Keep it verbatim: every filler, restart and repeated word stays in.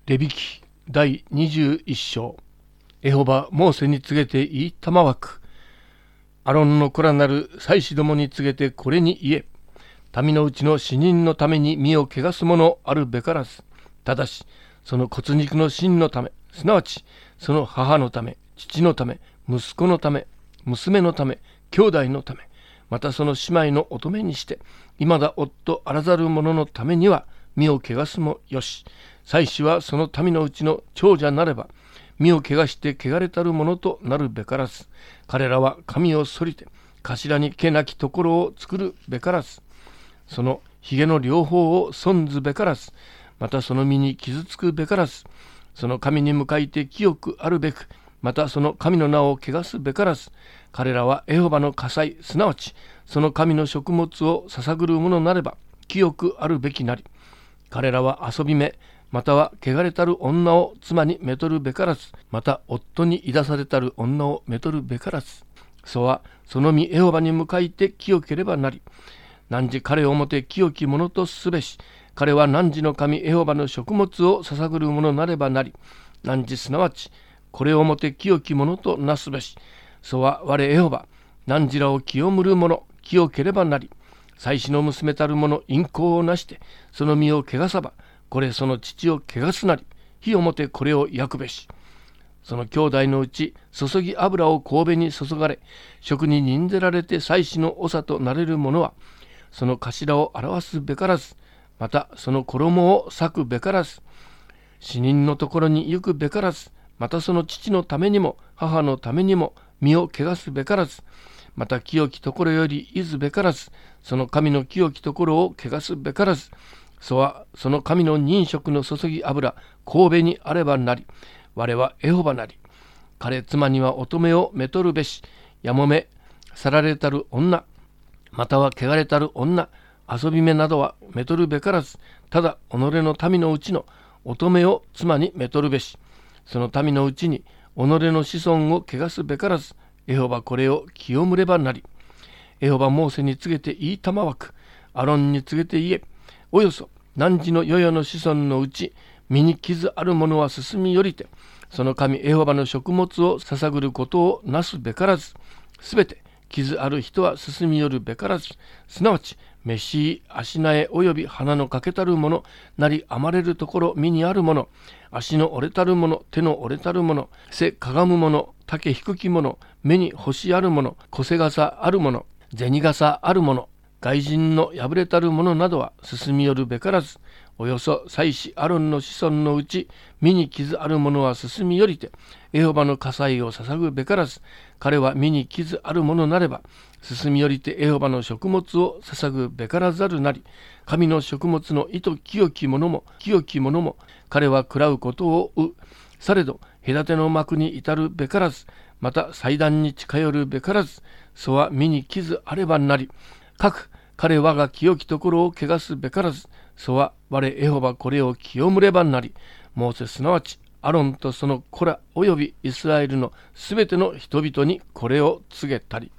レビ記第にじゅういっ章。エホバモーセに告げて言いたまわく。アロンの子らなる祭司どもに告げてこれに言え。民のうちの死人のために身を汚す者あるべからず。ただし、その骨肉の真のため、すなわち、その母のため、父のため、息子のため、娘のため、兄弟のため、またその姉妹の乙女にして、未だ夫あらざる者のためには、身を汚すもよし。祭司はその民のうちの長者なれば、身を汚して汚れたる者となるべからず。彼らは髪を剃りて、頭に毛なきところを作るべからず。そのひげの両方を損ずべからず。またその身に傷つくべからず。その神に向かいて清くあるべく。またその神の名を汚すべからず。彼らはエホバの火祭、すなわちその神の食物を捧ぐる者なれば清くあるべきなり。彼らは遊び目、または汚れたる女を妻にめとるべからず、また夫にいだされたる女をめとるべからず。そはその身エホバに向かいて清ければなり。汝彼をもて清き者とすべし。彼は汝の神エホバの食物を捧ぐる者なればなり。汝すなわちこれをもて清き者となすべし。そは我エホバ、汝らを清むる者、清ければなり。祭司の娘たる者淫行をなして、その身を汚さば、これその父を汚すなり。火をもてこれを焼くべし。その兄弟のうち注ぎ油を神戸に注がれ、食に任ぜられて祭司の長となれる者は、その頭を表すべからず、またその衣を裂くべからず、死人のところに行くべからず、またその父のためにも母のためにも身を汚すべからず、また清きところよりいずべからず、その神の清きところを汚すべからず。そはその神の任食の注ぎ油、神戸にあればなり。我はエホバなり。彼妻には乙女をめとるべし。やもめ、去られたる女、または汚れたる女、遊び目などはめとるべからず。ただ己の民のうちの乙女を妻にめとるべし。その民のうちに己の子孫を汚すべからず。エホバこれを清むればなり。エホバモーセに告げて言いたまわく。アロンに告げて言え。およそ汝の世々の子孫のうち、身に傷ある者は進み寄りて、その神エホバの食物を捧ぐることをなすべからず。すべて傷ある人は進み寄るべからず。すなわち飯足苗および鼻の欠けたるものなり余れるところ身にあるもの、足の折れたるもの、手の折れたるもの、背かがむもの、丈低きもの、目に星あるもの、こせ傘あるもの、銭傘あるもの、外人の破れたるものなどは進み寄るべからず。およそ祭司アロンの子孫のうち、身に傷あるものは進み寄りて、エホバの火祭を捧ぐべからず。彼は身に傷あるものなれば、進み寄りてエホバの食物を捧ぐべからざるなり。神の食物の意図清きものも清きものも、彼は喰らうことをう。されど隔ての幕に至るべからず。また祭壇に近寄るべからず。そは身に傷あればなり。かく彼我が清きところを汚すべからず。そは我エホバこれを清むればなり。モーセすなわちアロンとその子らおよびイスラエルのすべての人々にこれを告げたり。